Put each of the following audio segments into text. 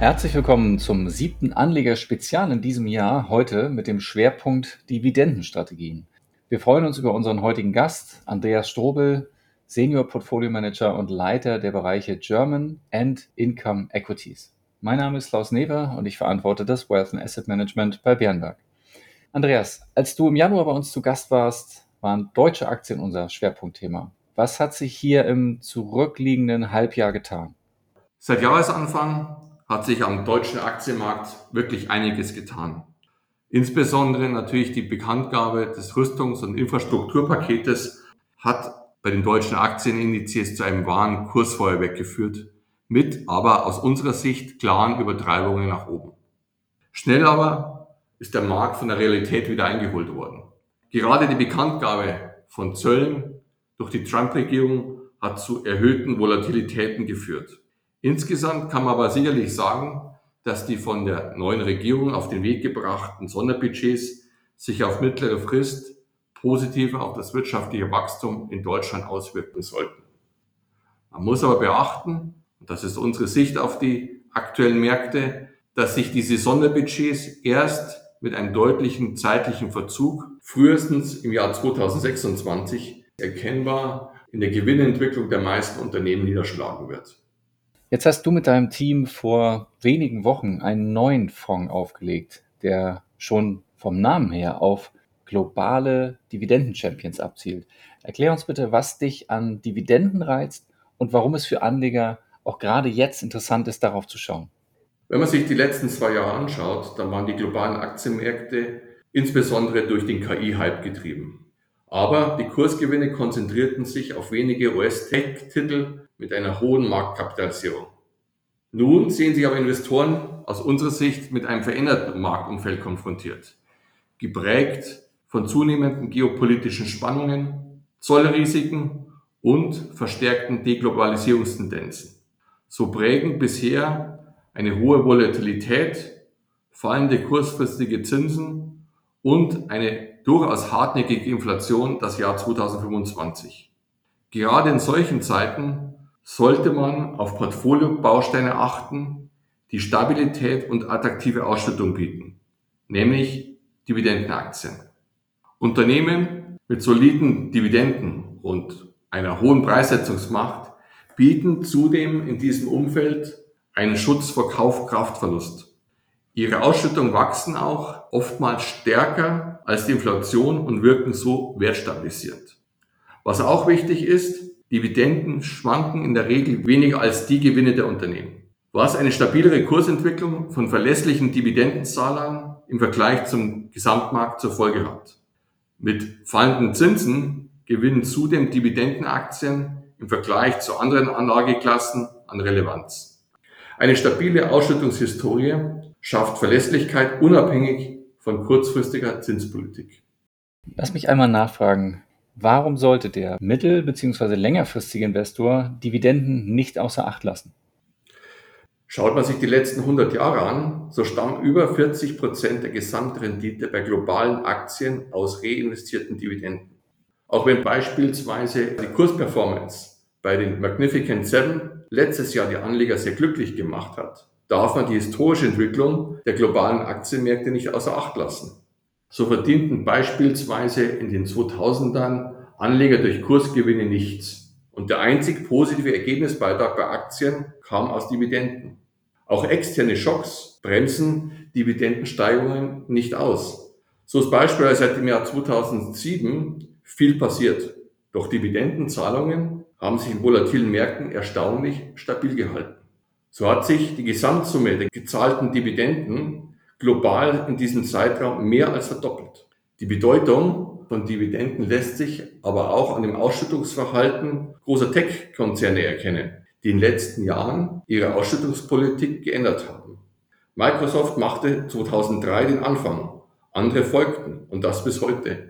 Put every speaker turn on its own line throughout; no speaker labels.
Herzlich willkommen zum 7. Anlegerspezial in diesem Jahr, heute mit dem Schwerpunkt Dividendenstrategien. Wir freuen uns über unseren heutigen Gast, Andreas Strobel, Senior Portfolio Manager und Leiter der Bereiche German and Income Equities. Mein Name ist Klaus Newer und ich verantworte das Wealth and Asset Management bei Berenberg. Andreas, als du im Januar bei uns zu Gast warst, waren deutsche Aktien unser Schwerpunktthema. Was hat sich hier im zurückliegenden Halbjahr getan?
Seit Jahresanfang hat sich am deutschen Aktienmarkt wirklich einiges getan. Insbesondere natürlich die Bekanntgabe des Rüstungs- und Infrastrukturpaketes hat bei den deutschen Aktienindizes zu einem wahren Kursfeuerwerk geführt, mit aber aus unserer Sicht klaren Übertreibungen nach oben. Schnell aber ist der Markt von der Realität wieder eingeholt worden. Gerade die Bekanntgabe von Zöllen durch die Trump-Regierung hat zu erhöhten Volatilitäten geführt. Insgesamt kann man aber sicherlich sagen, dass die von der neuen Regierung auf den Weg gebrachten Sonderbudgets sich auf mittlere Frist positiv auf das wirtschaftliche Wachstum in Deutschland auswirken sollten. Man muss aber beachten, und das ist unsere Sicht auf die aktuellen Märkte, dass sich diese Sonderbudgets erst mit einem deutlichen zeitlichen Verzug, frühestens im Jahr 2026, erkennbar in der Gewinnentwicklung der meisten Unternehmen niederschlagen wird.
Jetzt hast du mit deinem Team vor wenigen Wochen einen neuen Fonds aufgelegt, der schon vom Namen her auf globale Dividenden-Champions abzielt. Erklär uns bitte, was dich an Dividenden reizt und warum es für Anleger auch gerade jetzt interessant ist, darauf zu schauen.
Wenn man sich die letzten 2 Jahre anschaut, dann waren die globalen Aktienmärkte insbesondere durch den KI-Hype getrieben. Aber die Kursgewinne konzentrierten sich auf wenige US-Tech-Titel mit einer hohen Marktkapitalisierung. Nun sehen sich aber Investoren aus unserer Sicht mit einem veränderten Marktumfeld konfrontiert, geprägt von zunehmenden geopolitischen Spannungen, Zollrisiken und verstärkten Deglobalisierungstendenzen. So prägen bisher eine hohe Volatilität, fallende kurzfristige Zinsen und eine durchaus hartnäckige Inflation das Jahr 2025. Gerade in solchen Zeiten sollte man auf Portfoliobausteine achten, die Stabilität und attraktive Ausschüttung bieten, nämlich Dividendenaktien. Unternehmen mit soliden Dividenden und einer hohen Preissetzungsmacht bieten zudem in diesem Umfeld einen Schutz vor Kaufkraftverlust. Ihre Ausschüttungen wachsen auch oftmals stärker als die Inflation und wirken so wertstabilisierend. Was auch wichtig ist, Dividenden schwanken in der Regel weniger als die Gewinne der Unternehmen, was eine stabilere Kursentwicklung von verlässlichen Dividendenzahlern im Vergleich zum Gesamtmarkt zur Folge hat. Mit fallenden Zinsen gewinnen zudem Dividendenaktien im Vergleich zu anderen Anlageklassen an Relevanz. Eine stabile Ausschüttungshistorie schafft Verlässlichkeit unabhängig von kurzfristiger Zinspolitik.
Lass mich einmal nachfragen, warum sollte der mittel- bzw. längerfristige Investor Dividenden nicht außer Acht lassen?
Schaut man sich die letzten 100 Jahre an, so stammen über 40% der Gesamtrendite bei globalen Aktien aus reinvestierten Dividenden. Auch wenn beispielsweise die Kursperformance bei den Magnificent Seven letztes Jahr die Anleger sehr glücklich gemacht hat, darf man die historische Entwicklung der globalen Aktienmärkte nicht außer Acht lassen. So verdienten beispielsweise in den 2000ern Anleger durch Kursgewinne nichts. Und der einzig positive Ergebnisbeitrag bei Aktien kam aus Dividenden. Auch externe Schocks bremsen Dividendensteigerungen nicht aus. So ist beispielsweise seit dem Jahr 2007 viel passiert. Doch Dividendenzahlungen haben sich in volatilen Märkten erstaunlich stabil gehalten. So hat sich die Gesamtsumme der gezahlten Dividenden global in diesem Zeitraum mehr als verdoppelt. Die Bedeutung von Dividenden lässt sich aber auch an dem Ausschüttungsverhalten großer Tech-Konzerne erkennen, die in den letzten Jahren ihre Ausschüttungspolitik geändert haben. Microsoft machte 2003 den Anfang, andere folgten und das bis heute.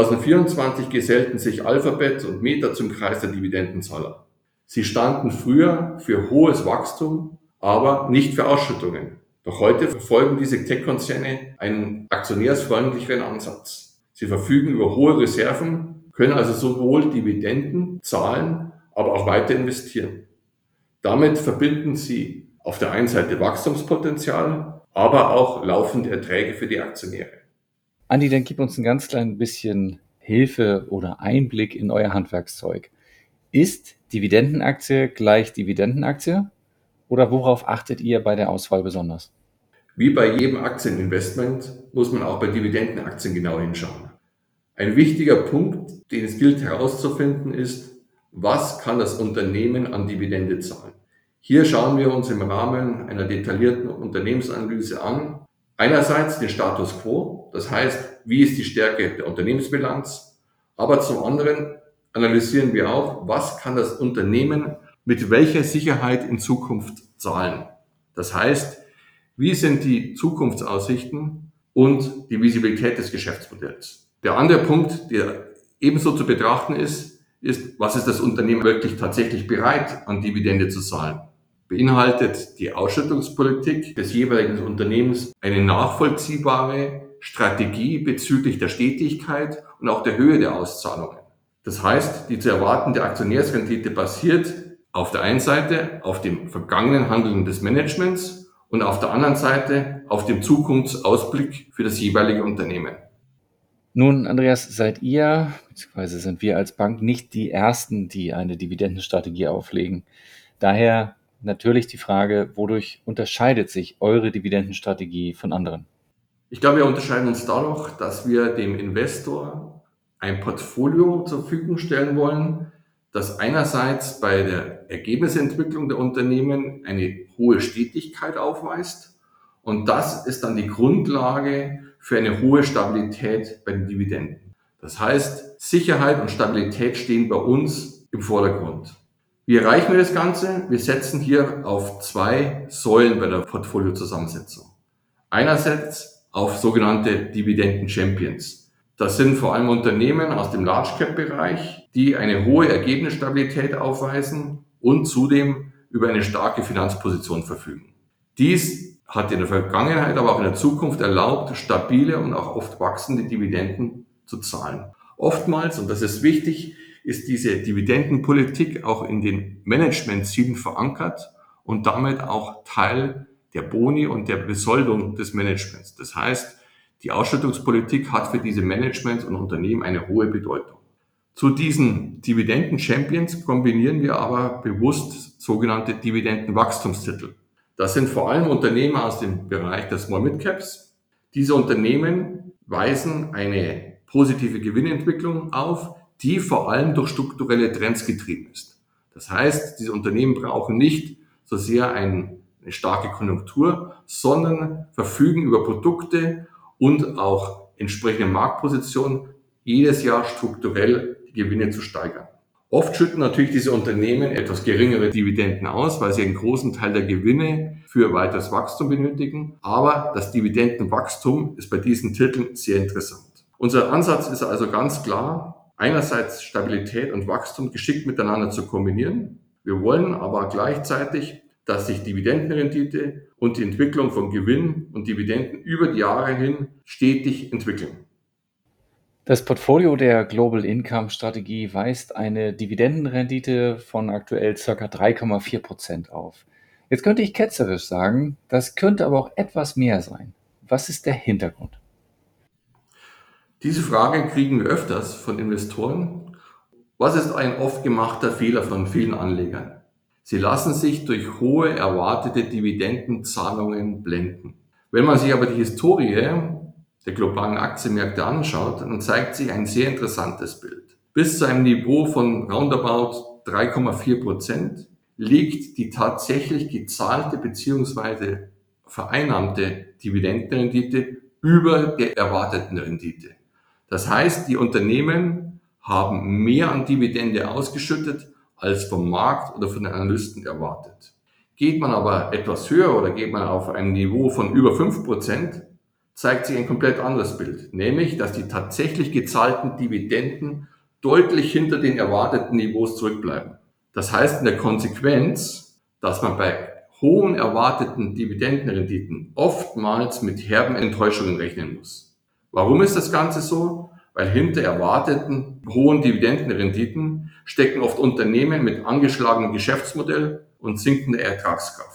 2024 gesellten sich Alphabet und Meta zum Kreis der Dividendenzahler. Sie standen früher für hohes Wachstum, aber nicht für Ausschüttungen. Doch heute verfolgen diese Tech-Konzerne einen aktionärsfreundlicheren Ansatz. Sie verfügen über hohe Reserven, können also sowohl Dividenden zahlen, aber auch weiter investieren. Damit verbinden sie Auf der einen Seite Wachstumspotenzial, aber auch laufende Erträge für die Aktionäre.
Andi, dann gib uns ein ganz klein bisschen Hilfe oder Einblick in euer Handwerkszeug. Ist Dividendenaktie gleich Dividendenaktie oder worauf achtet ihr bei der Auswahl besonders?
Wie bei jedem Aktieninvestment muss man auch bei Dividendenaktien genau hinschauen. Ein wichtiger Punkt, den es gilt herauszufinden, ist, was kann das Unternehmen an Dividende zahlen? Hier schauen wir uns im Rahmen einer detaillierten Unternehmensanalyse an. Einerseits den Status quo, das heißt, wie ist die Stärke der Unternehmensbilanz, aber zum anderen analysieren wir auch, was kann das Unternehmen mit welcher Sicherheit in Zukunft zahlen. Das heißt, wie sind die Zukunftsaussichten und die Visibilität des Geschäftsmodells? Der andere Punkt, der ebenso zu betrachten ist, was ist das Unternehmen wirklich tatsächlich bereit, an Dividende zu zahlen? Beinhaltet die Ausschüttungspolitik des jeweiligen Unternehmens eine nachvollziehbare Strategie bezüglich der Stetigkeit und auch der Höhe der Auszahlungen? Das heißt, die zu erwartende Aktionärsrendite basiert auf der einen Seite auf dem vergangenen Handeln des Managements und auf der anderen Seite auf dem Zukunftsausblick für das jeweilige Unternehmen.
Nun, Andreas, seid ihr, beziehungsweise sind wir als Bank nicht die Ersten, die eine Dividendenstrategie auflegen. Daher natürlich die Frage, wodurch unterscheidet sich eure Dividendenstrategie von anderen?
Ich glaube, wir unterscheiden uns dadurch, dass wir dem Investor ein Portfolio zur Verfügung stellen wollen, das einerseits bei der Ergebnisentwicklung der Unternehmen eine hohe Stetigkeit aufweist und das ist dann die Grundlage für eine hohe Stabilität bei den Dividenden. Das heißt, Sicherheit und Stabilität stehen bei uns im Vordergrund. Wie erreichen wir das Ganze? Wir setzen hier auf zwei Säulen bei der Portfoliozusammensetzung. Einerseits auf sogenannte Dividenden-Champions. Das sind vor allem Unternehmen aus dem Large-Cap-Bereich, die eine hohe Ergebnisstabilität aufweisen und zudem über eine starke Finanzposition verfügen. Dies hat in der Vergangenheit, aber auch in der Zukunft erlaubt, stabile und auch oft wachsende Dividenden zu zahlen. Oftmals, und das ist wichtig, ist diese Dividendenpolitik auch in den Managementzielen verankert und damit auch Teil der Boni und der Besoldung des Managements. Das heißt, die Ausschüttungspolitik hat für diese Managements und Unternehmen eine hohe Bedeutung. Zu diesen Dividenden-Champions kombinieren wir aber bewusst sogenannte Dividendenwachstumstitel. Das sind vor allem Unternehmen aus dem Bereich der Small-Mid-Caps. Diese Unternehmen weisen eine positive Gewinnentwicklung auf, die vor allem durch strukturelle Trends getrieben ist. Das heißt, diese Unternehmen brauchen nicht so sehr eine starke Konjunktur, sondern verfügen über Produkte und auch entsprechende Marktpositionen, jedes Jahr strukturell die Gewinne zu steigern. Oft schütten natürlich diese Unternehmen etwas geringere Dividenden aus, weil sie einen großen Teil der Gewinne für weiteres Wachstum benötigen. Aber das Dividendenwachstum ist bei diesen Titeln sehr interessant. Unser Ansatz ist also ganz klar, einerseits Stabilität und Wachstum geschickt miteinander zu kombinieren. Wir wollen aber gleichzeitig, dass sich Dividendenrendite und die Entwicklung von Gewinn und Dividenden über die Jahre hin stetig entwickeln.
Das Portfolio der Global Income Strategie weist eine Dividendenrendite von aktuell ca. 3,4% auf. Jetzt könnte ich ketzerisch sagen, das könnte aber auch etwas mehr sein. Was ist der Hintergrund?
Diese Frage kriegen wir öfters von Investoren. Was ist ein oft gemachter Fehler von vielen Anlegern? Sie lassen sich durch hohe erwartete Dividendenzahlungen blenden. Wenn man sich aber die Historie der globalen Aktienmärkte anschaut, dann zeigt sich ein sehr interessantes Bild. Bis zu einem Niveau von roundabout 3,4% liegt die tatsächlich gezahlte bzw. vereinnahmte Dividendenrendite über der erwarteten Rendite. Das heißt, die Unternehmen haben mehr an Dividende ausgeschüttet, als vom Markt oder von den Analysten erwartet. Geht man aber etwas höher oder geht man auf ein Niveau von über 5%, zeigt sich ein komplett anderes Bild, nämlich, dass die tatsächlich gezahlten Dividenden deutlich hinter den erwarteten Niveaus zurückbleiben. Das heißt in der Konsequenz, dass man bei hohen erwarteten Dividendenrenditen oftmals mit herben Enttäuschungen rechnen muss. Warum ist das Ganze so? Weil hinter erwarteten hohen Dividendenrenditen stecken oft Unternehmen mit angeschlagenem Geschäftsmodell und sinkender Ertragskraft.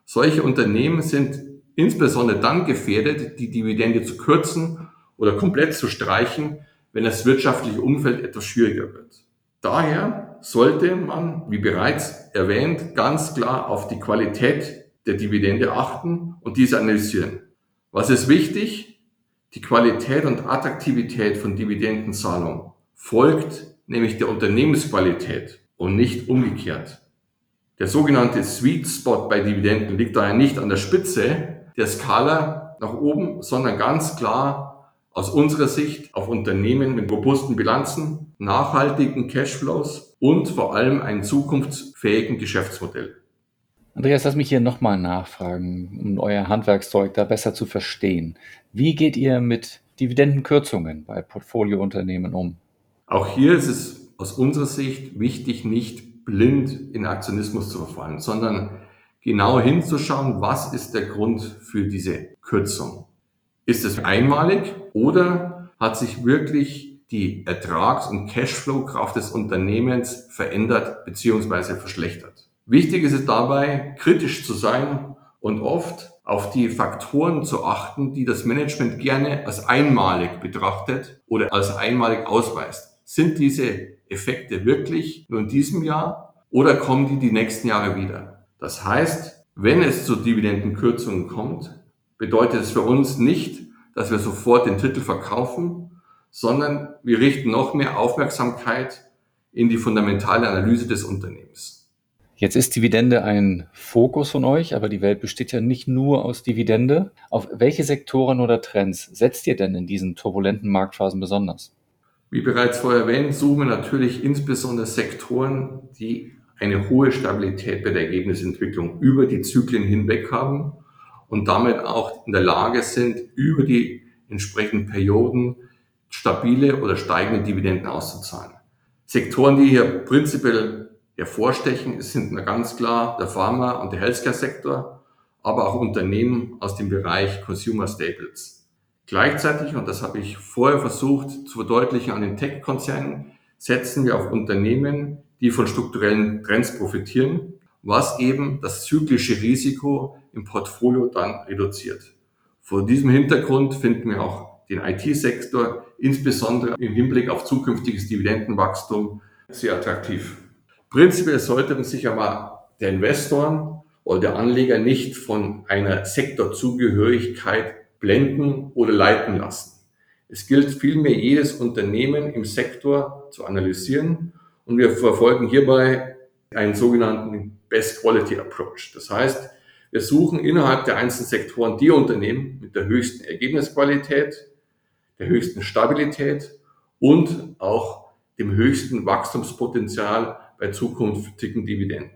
Solche Unternehmen sind insbesondere dann gefährdet, die Dividende zu kürzen oder komplett zu streichen, wenn das wirtschaftliche Umfeld etwas schwieriger wird. Daher sollte man, wie bereits erwähnt, ganz klar auf die Qualität der Dividende achten und diese analysieren. Was ist wichtig? Die Qualität und Attraktivität von Dividendenzahlung folgt nämlich der Unternehmensqualität und nicht umgekehrt. Der sogenannte Sweet Spot bei Dividenden liegt daher nicht an der Spitze der Skala nach oben, sondern ganz klar aus unserer Sicht auf Unternehmen mit robusten Bilanzen, nachhaltigen Cashflows und vor allem einem zukunftsfähigen Geschäftsmodell.
Andreas, lass mich hier nochmal nachfragen, um euer Handwerkszeug da besser zu verstehen. Wie geht ihr mit Dividendenkürzungen bei Portfoliounternehmen um?
Auch hier ist es aus unserer Sicht wichtig, nicht blind in Aktionismus zu verfallen, sondern genau hinzuschauen, was ist der Grund für diese Kürzung. Ist es einmalig oder hat sich wirklich die Ertrags- und Cashflow-Kraft des Unternehmens verändert bzw. verschlechtert? Wichtig ist es dabei, kritisch zu sein und oft auf die Faktoren zu achten, die das Management gerne als einmalig betrachtet oder als einmalig ausweist. Sind diese Effekte wirklich nur in diesem Jahr oder kommen die nächsten Jahre wieder? Das heißt, wenn es zu Dividendenkürzungen kommt, bedeutet es für uns nicht, dass wir sofort den Titel verkaufen, sondern wir richten noch mehr Aufmerksamkeit in die fundamentale Analyse des Unternehmens.
Jetzt ist Dividende ein Fokus von euch, aber die Welt besteht ja nicht nur aus Dividende. Auf welche Sektoren oder Trends setzt ihr denn in diesen turbulenten Marktphasen besonders?
Wie bereits vorher erwähnt, suchen wir natürlich insbesondere Sektoren, die eine hohe Stabilität bei der Ergebnisentwicklung über die Zyklen hinweg haben und damit auch in der Lage sind, über die entsprechenden Perioden stabile oder steigende Dividenden auszuzahlen. Sektoren, die hier prinzipiell hervorstechen, sind ganz klar der Pharma- und der Healthcare-Sektor, aber auch Unternehmen aus dem Bereich Consumer Staples. Gleichzeitig, und das habe ich vorher versucht zu verdeutlichen an den Tech-Konzernen, setzen wir auf Unternehmen, die von strukturellen Trends profitieren, was eben das zyklische Risiko im Portfolio dann reduziert. Vor diesem Hintergrund finden wir auch den IT-Sektor, insbesondere im Hinblick auf zukünftiges Dividendenwachstum, sehr attraktiv. Prinzipiell sollte sich aber der Investor oder der Anleger nicht von einer Sektorzugehörigkeit blenden oder leiten lassen. Es gilt vielmehr, jedes Unternehmen im Sektor zu analysieren und wir verfolgen hierbei einen sogenannten Best Quality Approach. Das heißt, wir suchen innerhalb der einzelnen Sektoren die Unternehmen mit der höchsten Ergebnisqualität, der höchsten Stabilität und auch dem höchsten Wachstumspotenzial bei zukünftigen Dividenden.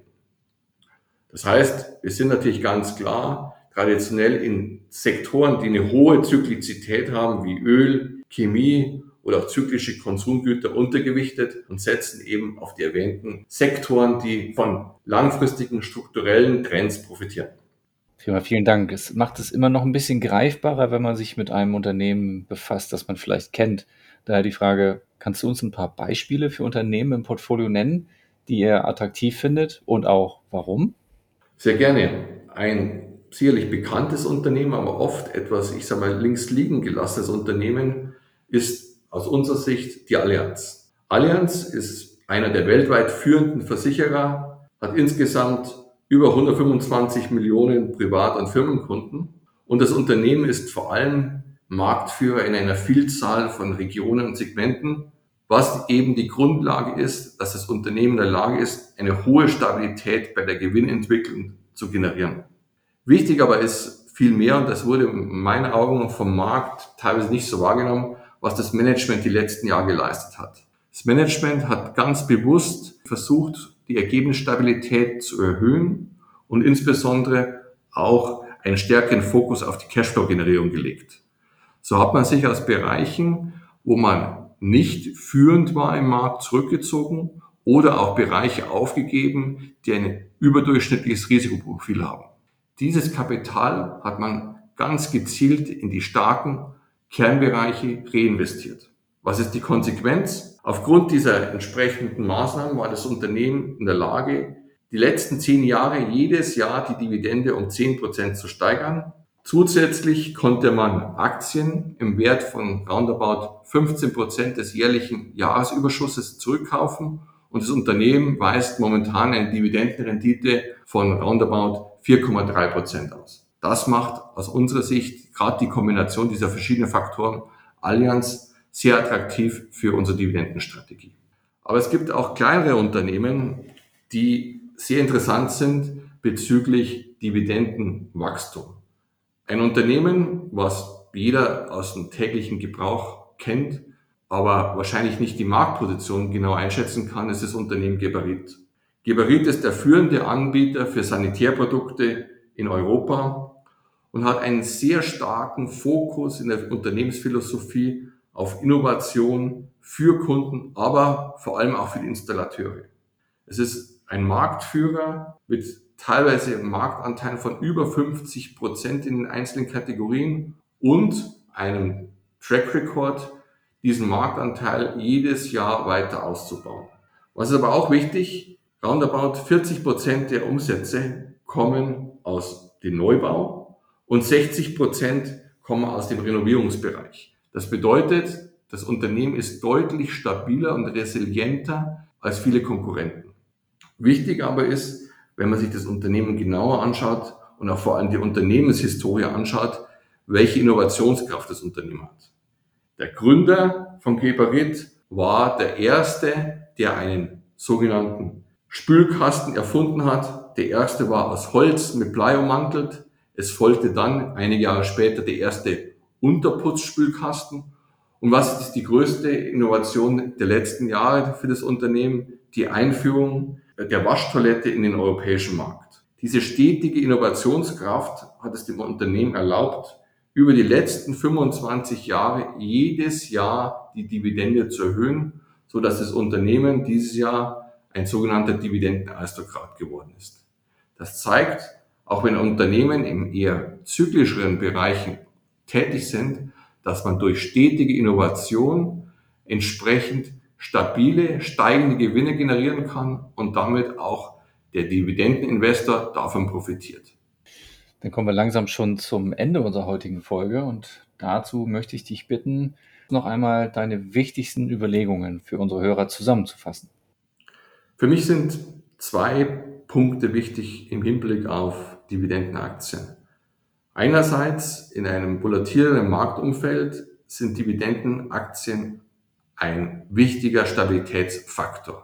Das heißt, wir sind natürlich ganz klar traditionell in Sektoren, die eine hohe Zyklizität haben, wie Öl, Chemie oder auch zyklische Konsumgüter untergewichtet und setzen eben auf die erwähnten Sektoren, die von langfristigen strukturellen Trends profitieren.
Vielen Dank. Es macht es immer noch ein bisschen greifbarer, wenn man sich mit einem Unternehmen befasst, das man vielleicht kennt. Daher die Frage, kannst du uns ein paar Beispiele für Unternehmen im Portfolio nennen, die ihr attraktiv findet und auch warum?
Sehr gerne. Ein sicherlich bekanntes Unternehmen, aber oft etwas, ich sage mal, links liegen gelassenes Unternehmen ist aus unserer Sicht die Allianz. Allianz ist einer der weltweit führenden Versicherer, hat insgesamt über 125 Millionen Privat- und Firmenkunden und das Unternehmen ist vor allem Marktführer in einer Vielzahl von Regionen und Segmenten, was eben die Grundlage ist, dass das Unternehmen in der Lage ist, eine hohe Stabilität bei der Gewinnentwicklung zu generieren. Wichtig aber ist viel mehr, und das wurde in meinen Augen vom Markt teilweise nicht so wahrgenommen, was das Management die letzten Jahre geleistet hat. Das Management hat ganz bewusst versucht, die Ergebnisstabilität zu erhöhen und insbesondere auch einen stärkeren Fokus auf die Cashflow-Generierung gelegt. So hat man sich aus Bereichen, wo man nicht führend war im Markt, zurückgezogen oder auch Bereiche aufgegeben, die ein überdurchschnittliches Risikoprofil haben. Dieses Kapital hat man ganz gezielt in die starken Kernbereiche reinvestiert. Was ist die Konsequenz? Aufgrund dieser entsprechenden Maßnahmen war das Unternehmen in der Lage, die letzten 10 Jahre jedes Jahr die Dividende um 10% zu steigern. Zusätzlich konnte man Aktien im Wert von roundabout 15% des jährlichen Jahresüberschusses zurückkaufen und das Unternehmen weist momentan eine Dividendenrendite von roundabout 4,3% aus. Das macht aus unserer Sicht gerade die Kombination dieser verschiedenen Faktoren Allianz sehr attraktiv für unsere Dividendenstrategie. Aber es gibt auch kleinere Unternehmen, die sehr interessant sind bezüglich Dividendenwachstum. Ein Unternehmen, was jeder aus dem täglichen Gebrauch kennt, aber wahrscheinlich nicht die Marktposition genau einschätzen kann, ist das Unternehmen Geberit. Geberit ist der führende Anbieter für Sanitärprodukte in Europa und hat einen sehr starken Fokus in der Unternehmensphilosophie auf Innovation für Kunden, aber vor allem auch für die Installateure. Es ist ein Marktführer mit teilweise Marktanteilen von über 50% in den einzelnen Kategorien und einem Track Record, diesen Marktanteil jedes Jahr weiter auszubauen. Was ist aber auch wichtig, roundabout 40% der Umsätze kommen aus dem Neubau und 60% kommen aus dem Renovierungsbereich. Das bedeutet, das Unternehmen ist deutlich stabiler und resilienter als viele Konkurrenten. Wichtig aber ist, wenn man sich das Unternehmen genauer anschaut und auch vor allem die Unternehmenshistorie anschaut, welche Innovationskraft das Unternehmen hat. Der Gründer von Geberit war der erste, der einen sogenannten Spülkasten erfunden hat. Der erste war aus Holz mit Blei ummantelt. Es folgte dann einige Jahre später der erste Unterputzspülkasten. Und was ist die größte Innovation der letzten Jahre für das Unternehmen? Die Einführung der Waschtoilette in den europäischen Markt. Diese stetige Innovationskraft hat es dem Unternehmen erlaubt, über die letzten 25 Jahre jedes Jahr die Dividende zu erhöhen, so dass das Unternehmen dieses Jahr ein sogenannter Dividendenaristokrat geworden ist. Das zeigt, auch wenn Unternehmen im eher zyklischeren Bereichen tätig sind, dass man durch stetige Innovation entsprechend stabile, steigende Gewinne generieren kann und damit auch der Dividendeninvestor davon profitiert.
Dann kommen wir langsam schon zum Ende unserer heutigen Folge und dazu möchte ich dich bitten, noch einmal deine wichtigsten Überlegungen für unsere Hörer zusammenzufassen.
Für mich sind 2 Punkte wichtig im Hinblick auf Dividendenaktien. Einerseits in einem volatileren Marktumfeld sind Dividendenaktien ein wichtiger Stabilitätsfaktor.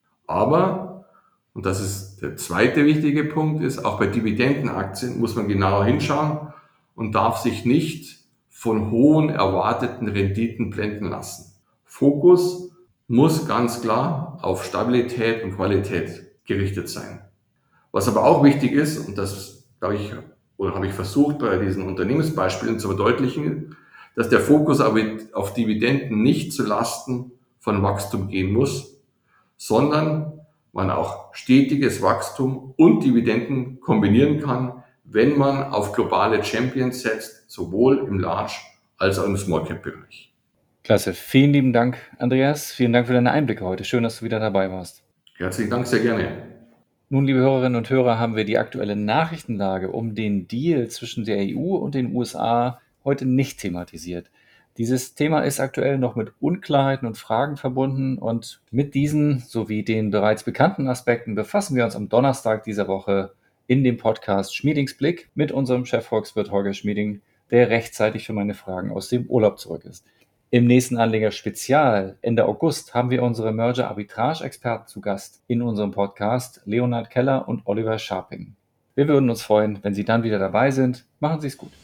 Aber, und das ist der zweite wichtige Punkt, ist, auch bei Dividendenaktien muss man genauer hinschauen und darf sich nicht von hohen erwarteten Renditen blenden lassen. Fokus muss ganz klar auf Stabilität und Qualität gerichtet sein. Was aber auch wichtig ist, und das glaube ich, oder habe ich versucht bei diesen Unternehmensbeispielen zu verdeutlichen, dass der Fokus auf Dividenden nicht zu Lasten von Wachstum gehen muss, sondern man auch stetiges Wachstum und Dividenden kombinieren kann, wenn man auf globale Champions setzt, sowohl im Large als auch im Small Cap Bereich.
Klasse. Vielen lieben Dank, Andreas. Vielen Dank für deine Einblicke heute. Schön, dass du wieder dabei warst.
Herzlichen Dank, sehr gerne.
Nun, liebe Hörerinnen und Hörer, haben wir die aktuelle Nachrichtenlage um den Deal zwischen der EU und den USA heute nicht thematisiert. Dieses Thema ist aktuell noch mit Unklarheiten und Fragen verbunden und mit diesen sowie den bereits bekannten Aspekten befassen wir uns am Donnerstag dieser Woche in dem Podcast Schmiedings Blick mit unserem Chefvolkswirt Holger Schmieding, der rechtzeitig für meine Fragen aus dem Urlaub zurück ist. Im nächsten Anleger-Spezial Ende August haben wir unsere Merger-Arbitrage-Experten zu Gast in unserem Podcast, Leonhard Keller und Oliver Scharping. Wir würden uns freuen, wenn Sie dann wieder dabei sind. Machen Sie es gut.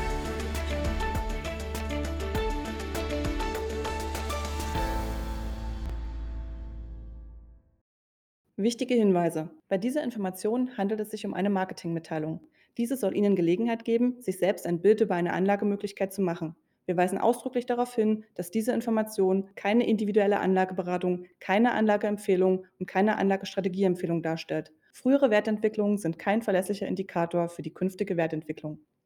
Wichtige Hinweise. Bei dieser Information handelt es sich um eine Marketingmitteilung. Diese soll Ihnen Gelegenheit geben, sich selbst ein Bild über eine Anlagemöglichkeit zu machen. Wir weisen ausdrücklich darauf hin, dass diese Information keine individuelle Anlageberatung, keine Anlageempfehlung und keine Anlagestrategieempfehlung darstellt. Frühere Wertentwicklungen sind kein verlässlicher Indikator für die künftige Wertentwicklung.